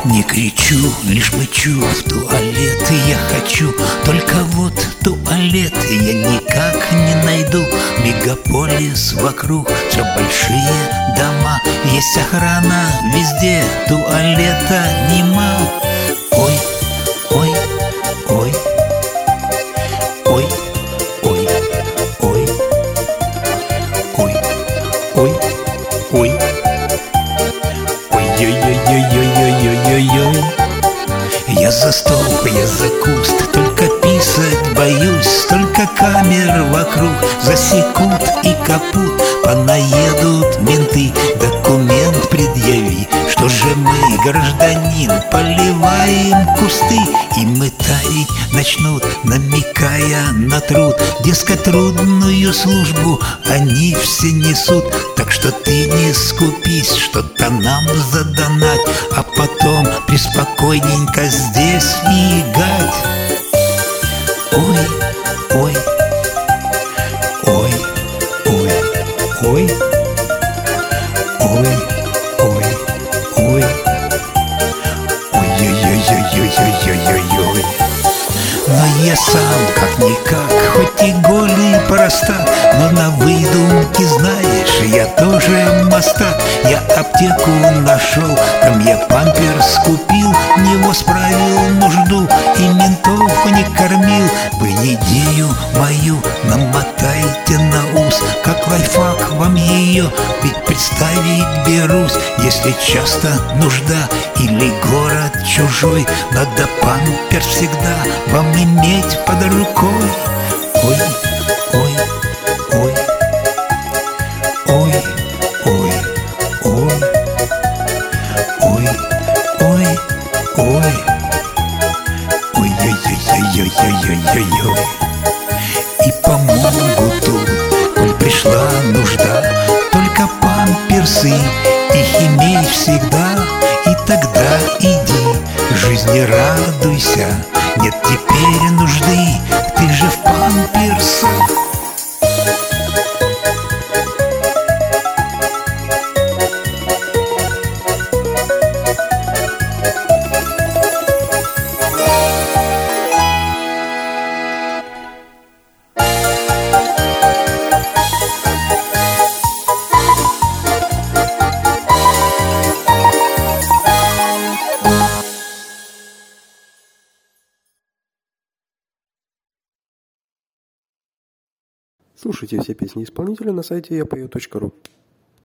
Не кричу, лишь мычу, в туалет я хочу. Только вот туалет я никак не найду. Мегаполис вокруг, все большие дома. Есть охрана везде, туалета нема. Ой, ой, ой, ой, ой, ой, ой, ой, ой, ой-ой-ой-ой-ой-ой-ой-ой. Я за стол, я за куст, только писать боюсь. Столько камер вокруг, засекут и капут. Понаедут менты, документ предъяви. Что же мы, гражданин, поливаем кусты? И мытарить начнут, намекая на труд. Дескать, трудную службу они все несут. Так что ты не скупись, что-то нам задонать, а потом приспокойненько здесь фигать. Ой, ой, ой, ой, ой, ой, ой, ой, ой-ой-ой-ой-ой-ой-ой-ой. Но я сам как-никак, хоть и голый простак, но на выдумке, знаешь, я тоже мастак. Я аптеку нашел, там я памперс купил, в него справил нужду и ментов не кормил. Вы идею мою намотайте на ус, как лайфхак вам ее ведь представить берусь. Если часто нужда или город чужой, надо памперс всегда вам иметь под рукой. Ой, ой, ой, ой, ой, ой, ой, ой, ой, ой-ой-ой-ой-ой-ой-ой-ой. И помогут тут, коль пришла нужда, только памперсы их имей всегда. И тогда иди, жизни радуйся, нет теперь нужды, ты же в памперсах. Слушайте все песни исполнителя на сайте yapeo.ru.